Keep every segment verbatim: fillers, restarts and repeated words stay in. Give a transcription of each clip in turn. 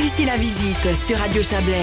ici la visite sur Radio Chablais.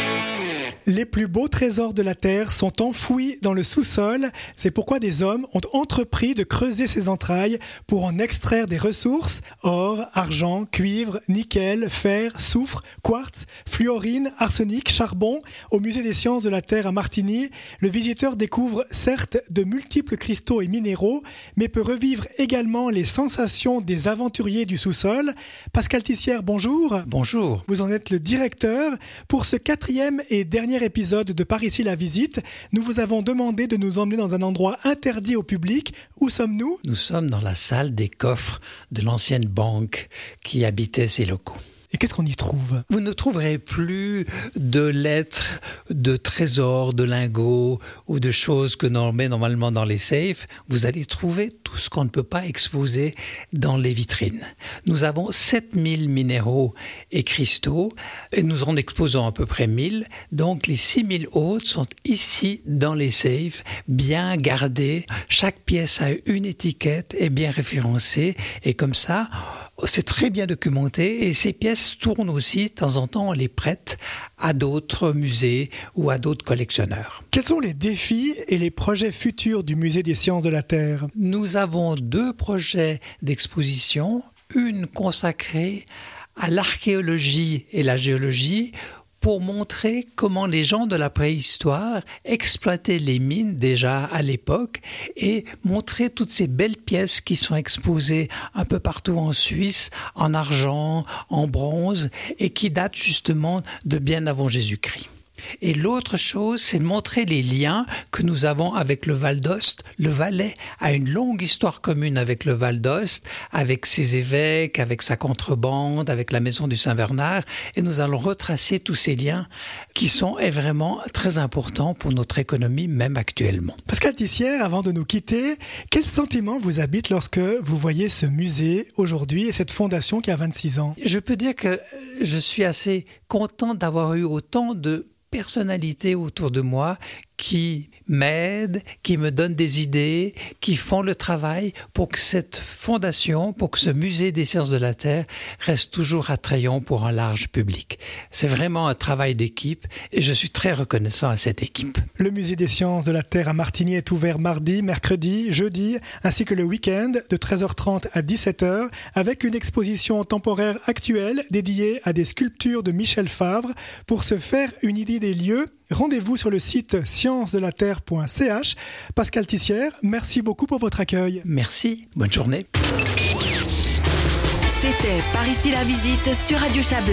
Les plus beaux trésors de la Terre sont enfouis dans le sous-sol. C'est pourquoi des hommes ont entrepris de creuser ces entrailles pour en extraire des ressources: or, argent, cuivre, nickel, fer, soufre, quartz, fluorine, arsenic, charbon. Au musée des sciences de la Terre à Martigny, le visiteur découvre certes de multiples cristaux et minéraux, mais peut revivre également les sensations des aventuriers du sous-sol. Pascal Tissière, bonjour. Bonjour. Vous en êtes le directeur. Pour ce quatrième et dernier épisode de Par ici la visite, nous vous avons demandé de nous emmener dans un endroit interdit au public. Où sommes-nous ? Nous sommes dans la salle des coffres de l'ancienne banque qui habitait ces locaux. Et qu'est-ce qu'on y trouve ? Vous ne trouverez plus de lettres, de trésors, de lingots ou de choses que l'on met normalement dans les safes. Vous allez trouver tout ce qu'on ne peut pas exposer dans les vitrines. Nous avons sept mille minéraux et cristaux et nous en exposons à peu près mille. Donc les six mille autres sont ici dans les safes, bien gardés. Chaque pièce a une étiquette et bien référencée. Et comme ça, c'est très bien documenté et ces pièces tournent aussi, de temps en temps, on les prête à d'autres musées ou à d'autres collectionneurs. Quels sont les défis et les projets futurs du Musée des sciences de la Terre ? Nous avons deux projets d'exposition, une consacrée à l'archéologie et la géologie, pour montrer comment les gens de la préhistoire exploitaient les mines déjà à l'époque et montrer toutes ces belles pièces qui sont exposées un peu partout en Suisse, en argent, en bronze, et qui datent justement de bien avant Jésus-Christ. Et l'autre chose, c'est de montrer les liens que nous avons avec le Val d'Ost. Le Valais a une longue histoire commune avec le Val d'Ost, avec ses évêques, avec sa contrebande, avec la maison du Saint-Bernard. Et nous allons retracer tous ces liens qui sont vraiment très importants pour notre économie, même actuellement. Pascal Tissière, avant de nous quitter, quel sentiment vous habite lorsque vous voyez ce musée aujourd'hui et cette fondation qui a vingt-six ans ? Je peux dire que je suis assez content d'avoir eu autant de personnalités autour de moi qui m'aident, qui me donnent des idées, qui font le travail pour que cette fondation, pour que ce musée des sciences de la Terre reste toujours attrayant pour un large public. C'est vraiment un travail d'équipe et je suis très reconnaissant à cette équipe. Le musée des sciences de la Terre à Martigny est ouvert mardi, mercredi, jeudi, ainsi que le week-end de treize heures trente à dix-sept heures avec une exposition temporaire actuelle dédiée à des sculptures de Michel Favre. Pour se faire une idée des lieux, rendez-vous sur le site sciences de la terre point c h. Pascal Tissière, merci beaucoup pour votre accueil. Merci, bonne journée. C'était Par ici la visite sur Radio Chablais.